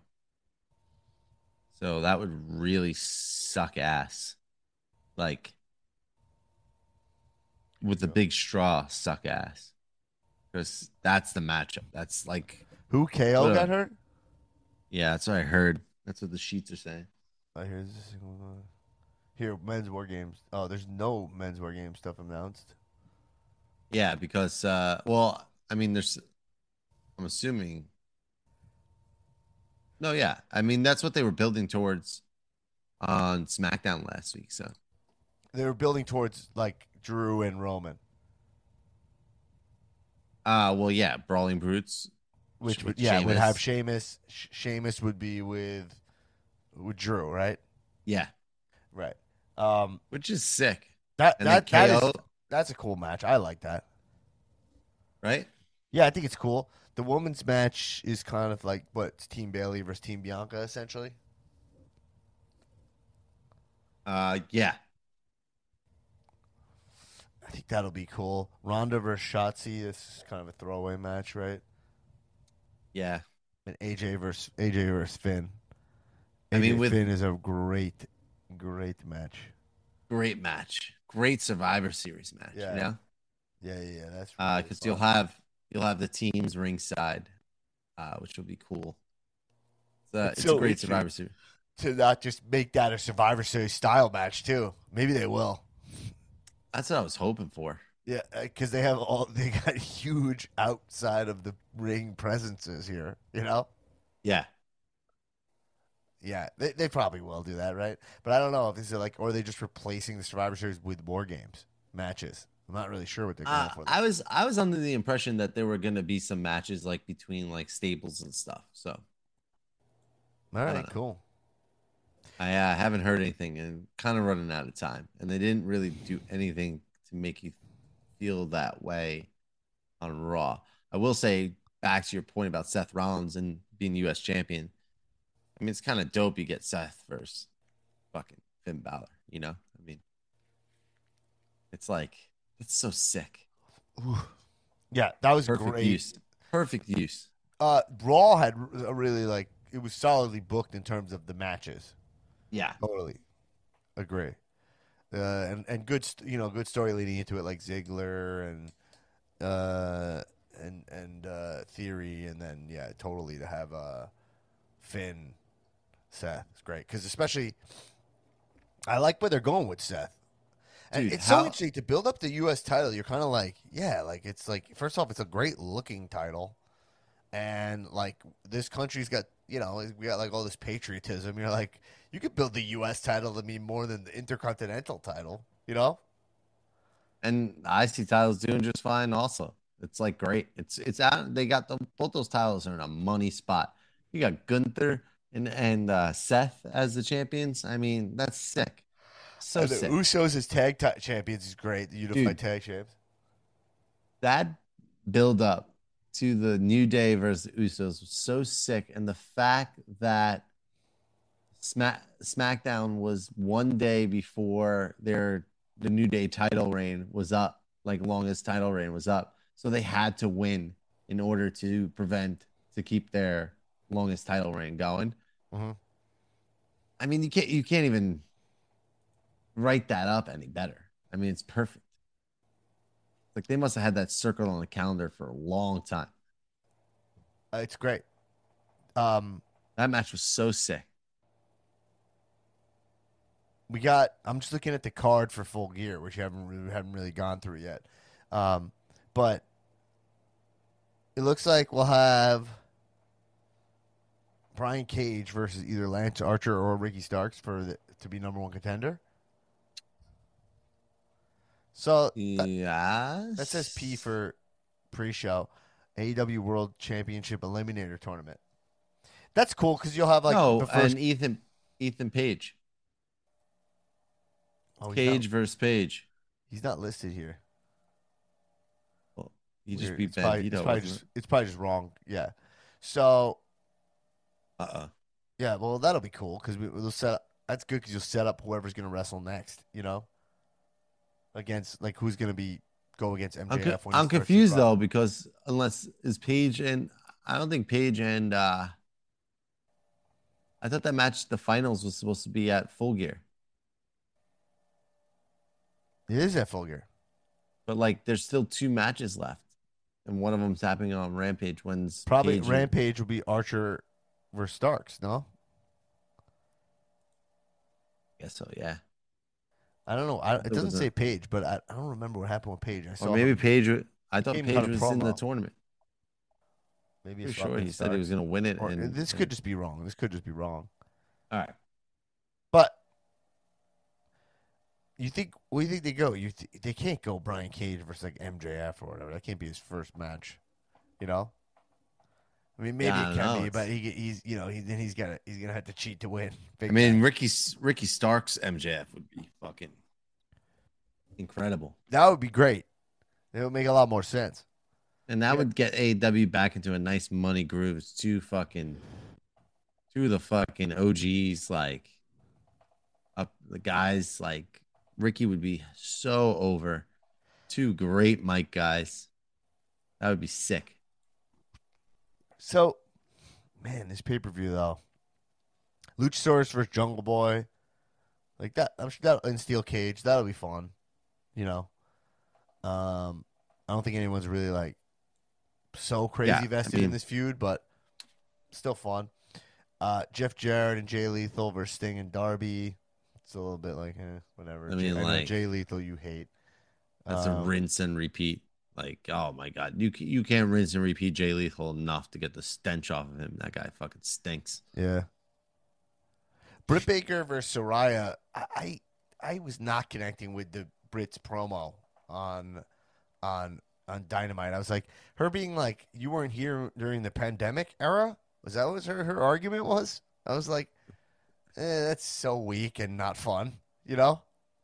so that would really suck ass. Like with the big straw, suck ass, because that's the matchup. That's like Who KO got hurt? Yeah, that's what I heard. That's what the sheets are saying. I hear this here men's War Games. Oh, there's no men's War Games stuff announced. Yeah, because well, I mean, I'm assuming. No, yeah, I mean that's what they were building towards on SmackDown last week. So they were building towards like Drew and Roman. Well, yeah, Brawling Brutes, which would have Sheamus. Sheamus would be with Drew, right? Yeah, right. Which is sick. That's a cool match. I like that. Right? Yeah, I think it's cool. The women's match is kind of like it's Team Bayley versus Team Bianca, essentially. Yeah. I think that'll be cool. Ronda versus Shotzi. This is kind of a throwaway match, right? Yeah. And AJ versus Finn. I mean, Finn is a great match. Great match. Great Survivor Series match. Yeah. You know? Yeah. That's because you'll have the teams ringside, which will be cool. It's a great Survivor Series. To not just make that a Survivor Series style match too. Maybe they will. That's what I was hoping for. Yeah, because they got huge outside of the ring presences here. You know. Yeah. Yeah, they probably will do that, right? But I don't know if these are or are they just replacing the Survivor Series with War Games matches? I'm not really sure what they're going for. I was under the impression that there were going to be some matches like between like stables and stuff. So, all right, cool. I haven't heard anything and kind of running out of time, and they didn't really do anything to make you feel that way on Raw. I will say back to your point about Seth Rollins and being U.S. champion. I mean, it's kind of dope you get Seth versus fucking Finn Balor, you know? I mean, it's so sick. Ooh. Yeah, that was perfect great. Use. Perfect use. Raw had a really it was solidly booked in terms of the matches. Yeah. Totally. Agree. And good, good story leading into it, like Ziggler and Theory, and then totally to have Finn, Seth. It's great because especially I like where they're going with Seth. And dude, it's so interesting to build up the U.S. title. You're kind of it's first off, it's a great looking title, and this country's got we got all this patriotism. You're like, you could build the U.S. title to mean more than the Intercontinental title, you know. And the IC title's doing just fine. Also, it's great. It's out. They got both those titles are in a money spot. You got Gunther and Seth as the champions. I mean, that's sick. So the sick. Usos as tag champions is great. The unified tag champs. That build up to the New Day versus the Usos was so sick, and the fact that SmackDown was one day before the New Day title reign was up, longest title reign was up, so they had to win in order to keep their longest title reign going. Mm-hmm. I mean, you can't even write that up any better. I mean, it's perfect. They must have had that circled on the calendar for a long time. It's great. That match was so sick. I'm just looking at the card for Full Gear, which we haven't really gone through yet. But it looks like we'll have Brian Cage versus either Lance Archer or Ricky Starks to be number one contender. So that says P Yes. for pre-show. AEW World Championship Eliminator Tournament. That's cool because you'll have like No, the first. and Ethan Page. Oh, Cage versus Page. he's not listed here. Well, he just Weird. beat Bandito, wasn't It's probably just wrong. Yeah. So it? yeah, well that'll be cool because we'll set up. That's good because you'll set up whoever's gonna wrestle next. You know, against like who's gonna go against MJF. When he I'm starts his confused run. though because unless is Page and I don't think Page and I thought that match the finals was supposed to be at Full Gear, It is at Full Gear. but like there's still 2 matches left, and one of them's happening on Rampage. When's Probably Page and- Rampage will be Archer versus Starks. No, I guess so, yeah. I don't know. It There doesn't was say Page, but I don't remember what happened with Page. I saw Or maybe him- Page. I thought Came Page kind of was in the promo. tournament. maybe Pretty it's sure he said he was going to win it. Or And this could just be wrong. This could just be wrong. all right. But where do you think they go? They can't go Brian Cage versus like MJF or whatever. That can't be his first match. You know. I mean, maybe Yeah, I it don't can know. be, but he's gonna have to cheat to win. Big I mean, time. Ricky Starks MJF would be fucking incredible, that would be great. It would make a lot more sense. and that Yeah. would get AEW back into a nice money groove. It's two of the fucking OGs, like up the guys. Like Ricky would be so over. 2 great mic guys. That would be sick. So, man, this pay per view though, Luchasaurus versus Jungle Boy, like that. I'm sure that in Steel Cage, that'll be fun. You know, I don't think anyone's really like so crazy Yeah, I vested in mean- this feud, but still fun. Jeff Jarrett and Jay Lethal versus Sting and Darby. It's a little bit like whatever. I mean, know like- Jay Lethal, you hate. That's a rinse and repeat. Like, oh my god, you can't rinse and repeat Jay Lethal enough to get the stench off of him. That guy fucking stinks. Yeah. Britt Baker versus Soraya. I was not connecting with the Britt's promo on Dynamite. I was like, her being like, you weren't here during the pandemic era? Was that what her argument was? I was like, that's so weak and not fun, you know?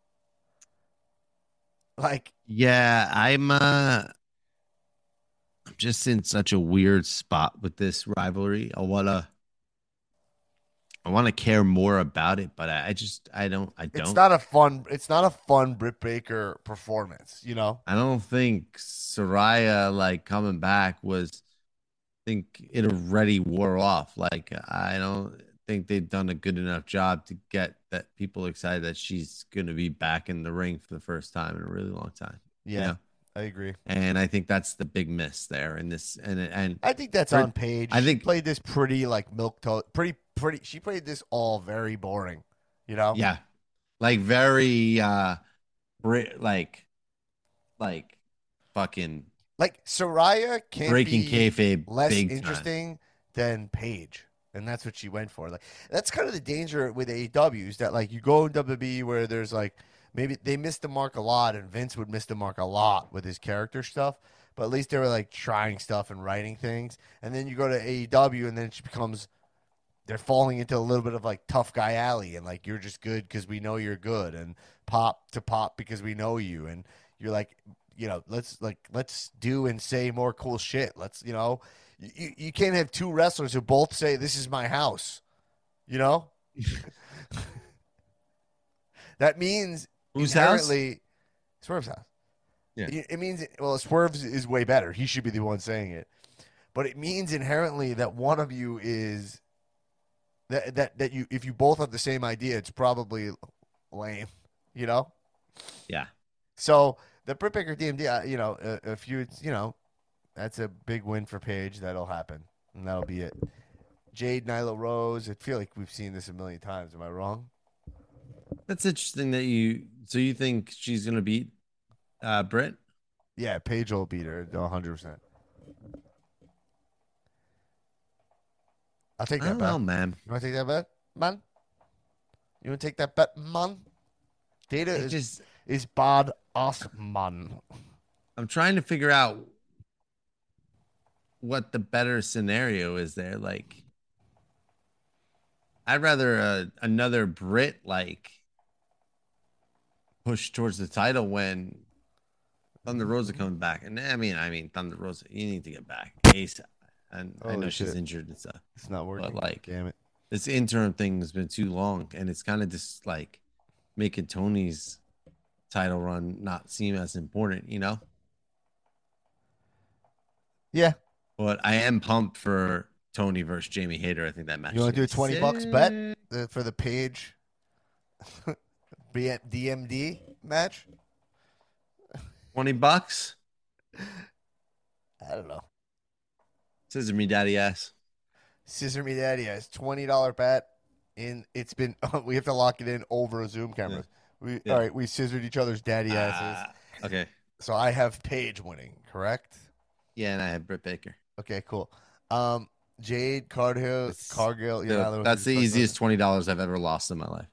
Like, Yeah, I'm just in such a weird spot with this rivalry. I wanna care more about it, but I don't it's not a fun Britt Baker performance, you know? I don't think Soraya like coming back was I think it already wore off. Like I don't think they've done a good enough job to get that people excited that she's gonna be back in the ring for the first time in a really long time. Yeah, You know? I agree. And I think that's the big miss there in this and I think that's Britt- on Paige. I think- she played this pretty like milk toast, pretty. She played this all very boring, you know. yeah. Like very like fucking Like Soraya can't breaking be kayfabe less big time. interesting than Paige, and that's what she went for. Like that's kind of the danger with AEW is that like you go in WWE where there's like maybe they missed the mark a lot, and Vince would miss the mark a lot with his character stuff. But at least they were like trying stuff and writing things, and then you go to AEW, and then it becomes they're falling into a little bit of like tough guy alley, and like you're just good because we know you're good, and pop to pop because we know you, and you're like, you know, let's do and say more cool shit. Let's, you know, you can't have 2 wrestlers who both say this is my house, you know. That means Whose house? inherently Swerve's house. Yeah. It means Swerve's is way better. He should be the one saying it, but it means inherently that one of you is. That you if you both have the same idea, it's probably lame, you know. Yeah. So the Britt Baker DMD, you know, if you that's a big win for Paige. That'll happen, and that'll be it. Jade, Nyla Rose. I feel like we've seen this a million times. Am I wrong? That's interesting that you think she's gonna beat Britt? Yeah, Paige will beat her 100%. I'll take I that don't bet. know, man. You want to take that bet, man? You want to take that bet, man? Data It just is bad ass, man. I'm trying to figure out what the better scenario is there. Like, I'd rather another Brit like push towards the title when Thunder Rosa comes back. And I mean Thunder Rosa, you need to get back ASAP. And I Holy know she's shit. injured and stuff, It's not but working. like Damn it. this interim thing has been too long, and it's kind of just like making Tony's title run not seem as important, you know. Yeah. But I am pumped for Tony versus Jamie Hayter. I think that match You is want to gonna do be a $20 bet sick. for the Page DMD match? $20. I don't know. Scissor me, daddy ass. Scissor Me Daddy has $20 bet. It's been we have to lock it in over a Zoom Yeah. camera. All Yeah. right, we scissored each other's daddy asses. Okay. So I have Paige winning, correct? Yeah, and I have Britt Baker. Okay, cool. Jade Cargill. That's the easiest $20 I've ever lost in my life.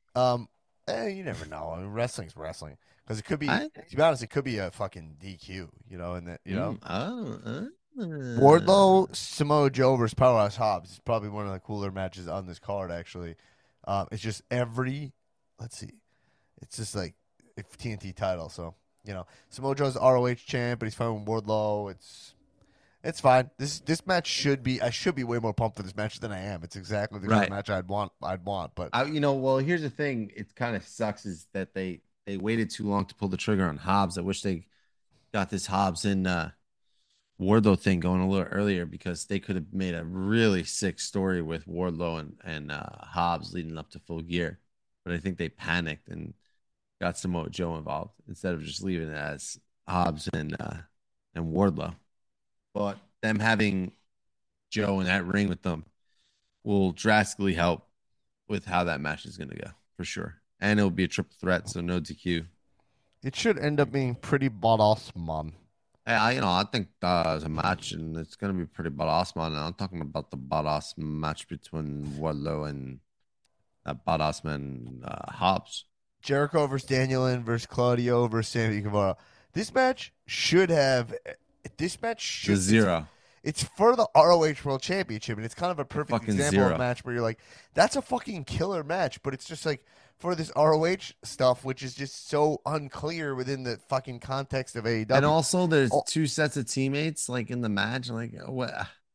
You never know. I mean, wrestling's wrestling because it could be. I, To be honest, it could be a fucking DQ. And that oh, Wardlow, Samoa Joe versus Powerhouse Hobbs is probably one of the cooler matches on this card. Actually, it's just let's see, it's just like a TNT title. So Samoa Joe's ROH champ, but he's fighting Wardlow. It's fine. This match should be. I should be way more pumped for this match than I am. It's exactly the kind of match I'd want. But well, here's the thing. It kind of sucks is that they waited too long to pull the trigger on Hobbs. I wish they got this Hobbs and Wardlow thing going a little earlier because they could have made a really sick story with Wardlow and Hobbs leading up to Full Gear. But I think they panicked and got Samoa Joe involved instead of just leaving it as Hobbs and Wardlow. But them having Joe in that ring with them will drastically help with how that match is going to go for sure. And it'll be a triple threat, so no DQ. it should end up being pretty badass, man. I think there's a match, and it's going to be pretty badass, man. And I'm talking about the badass match between Wardlow and badass man Hobbs. Jericho versus Danielin versus Claudio versus Sammy Guevara. This match should have. This match should. The zero. It's for the ROH World Championship, and it's kind of a perfect example of a match where you're like, that's a fucking killer match, but it's just like for this ROH stuff, which is just so unclear within the fucking context of AEW. And also, there's two sets of teammates like in the match. Like, what?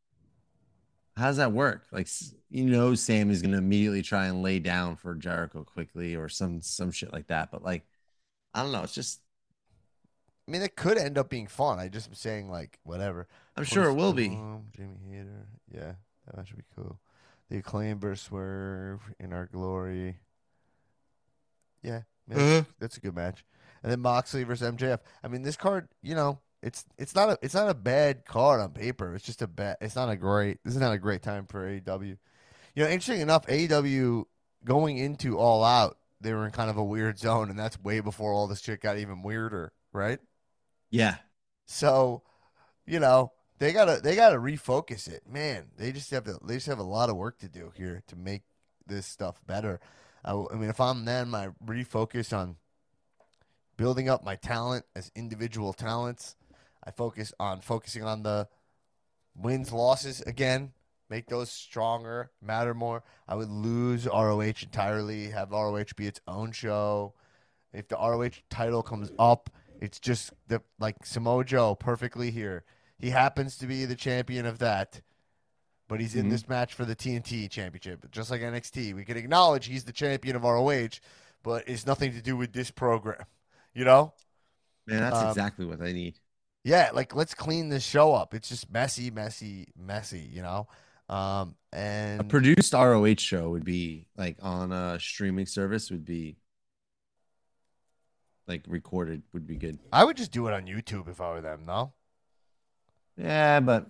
How does that work? Like, Sam is gonna immediately try and lay down for Jericho quickly or some shit like that. But like, I don't know. It's just. I mean, it could end up being fun. I just am saying, like, whatever. I'm sure it will be. Jamie Hayter. Yeah, that should be cool. The Acclaim versus Swerve in Our Glory. Yeah, that's a good match. And then Moxley versus MJF. I mean, this card, it's not a bad card on paper. It's just it's not a great. This is not a great time for AEW. Interesting enough, AEW going into All Out, they were in kind of a weird zone, and that's way before all this shit got even weirder, right? Yeah. So, they gotta refocus it. Man, they just have a lot of work to do here to make this stuff better. I mean, if I'm them, I refocus on building up my talent as individual talents. I focusing on the wins, losses again, make those stronger, matter more. I would lose ROH entirely, have ROH be its own show. If the ROH title comes up, it's just like Samoa Joe perfectly here. He happens to be the champion of that, but he's in this match for the TNT championship. Just like NXT, we can acknowledge he's the champion of ROH, but it's nothing to do with this program. Man, that's exactly what I need. Yeah, like let's clean this show up. It's just messy. And a produced ROH show would be like on a streaming service would be like recorded would be good. I would just do it on YouTube if I were them, no? Yeah, but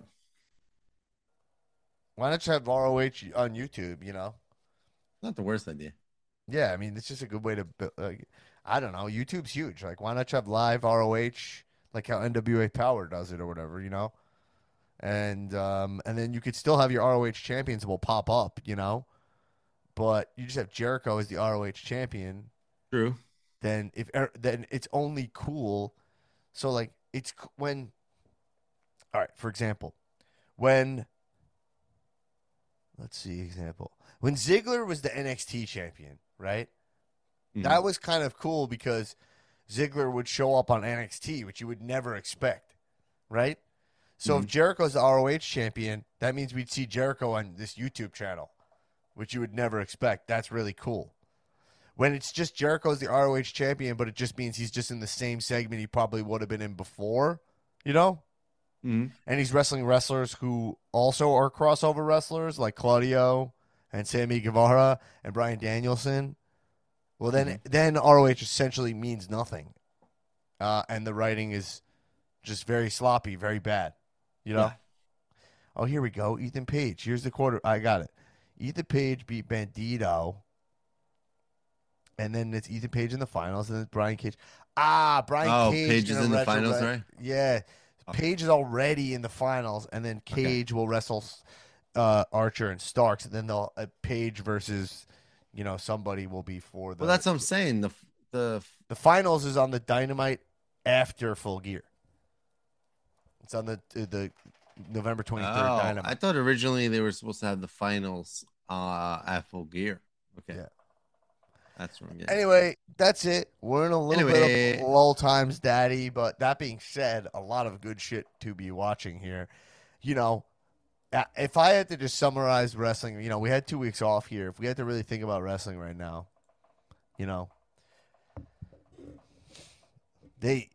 why not have ROH on YouTube, Not the worst idea. Yeah, I mean, it's just a good way to I don't know, YouTube's huge. Like, why not have live ROH like how NWA Power does it or whatever, and then you could still have your ROH champions will pop up, you know. But you just have Jericho as the ROH champion. True. Then then it's only cool. So like it's when, all right, for example, when let's see example when Ziggler was the NXT champion, right? Mhm. That was kind of cool because Ziggler would show up on NXT, which you would never expect, right? So if Jericho's the ROH champion, that means we'd see Jericho on this YouTube channel, which you would never expect. That's really cool. When it's just Jericho's the ROH champion, but it just means he's just in the same segment he probably would have been in before, you know? Mhm. And he's wrestling wrestlers who also are crossover wrestlers like Claudio and Sammy Guevara and Bryan Danielson. Well, then ROH essentially means nothing. And the writing is just very sloppy, very bad. You know? Yeah. Oh, here we go. Ethan Page. Here's the quarter. I got it. Ethan Page beat Bandito. And then it's Ethan Page in the finals, and then Brian Cage. Brian Cage. Page is in the finals, right? Yeah. Page is already in the finals, and then Cage will wrestle Archer and Starks, and then they'll Page versus, you know, somebody will be for the. Well, that's what I'm saying. The finals is on the Dynamite after Full Gear. It's on the November 23rd Dynamite. I thought originally they were supposed to have the finals at Full Gear. Okay. Yeah. That's what I'm getting. Anyway, that's it. We're in a little bit of lull times, Daddy. But that being said, a lot of good shit to be watching here. You know, if I had to just summarize wrestling, you know, we had 2 weeks off here. If we had to really think about wrestling right now, you know, the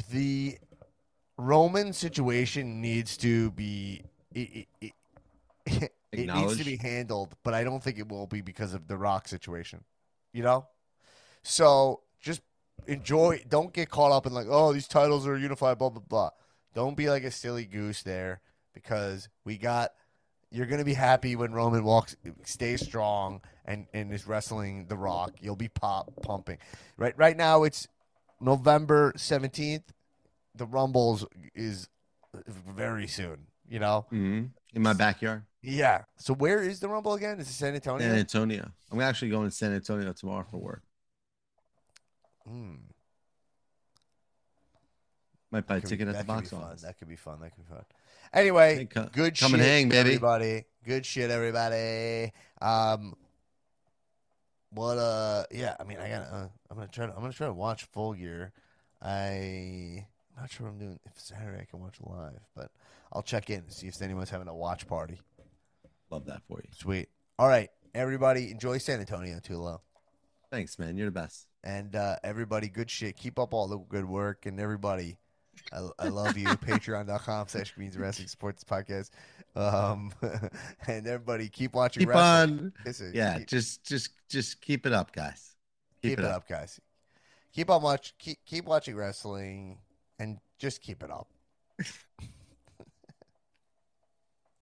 Roman situation needs to be it needs to be handled, but I don't think it will be because of the Rock situation. You know? So just enjoy. Don't get caught up in like, oh, these titles are unified, blah, blah, blah. Don't be like a silly goose there because you're going to be happy when Roman stays strong and is wrestling The Rock. You'll be pumping. Right now it's November 17th. The Rumbles is very soon, you know? Mm-hmm. In my backyard. Yeah. So where is the Rumble again? Is it San Antonio? San Antonio. I'm actually going to San Antonio tomorrow for work. Might buy a ticket at the box office. That could be fun. Anyway, Hey, good come shit, and hang, baby. everybody. Good shit, everybody. Yeah, I mean, I'm gonna try to watch Full Gear. I'm not sure I'm doing if Saturday I can watch live, but I'll check in and see if anyone's having a watch party. Love that for you. Sweet. All right, everybody, enjoy San Antonio, Tulo. Thanks, man. You're the best. And everybody, good shit. Keep up all the good work. And everybody, I love you. Patreon.com/Queens Wrestling Sports Podcast. And everybody, keep watching wrestling. Yeah, just keep it up, guys. Keep it up, guys. Keep watching wrestling and just keep it up.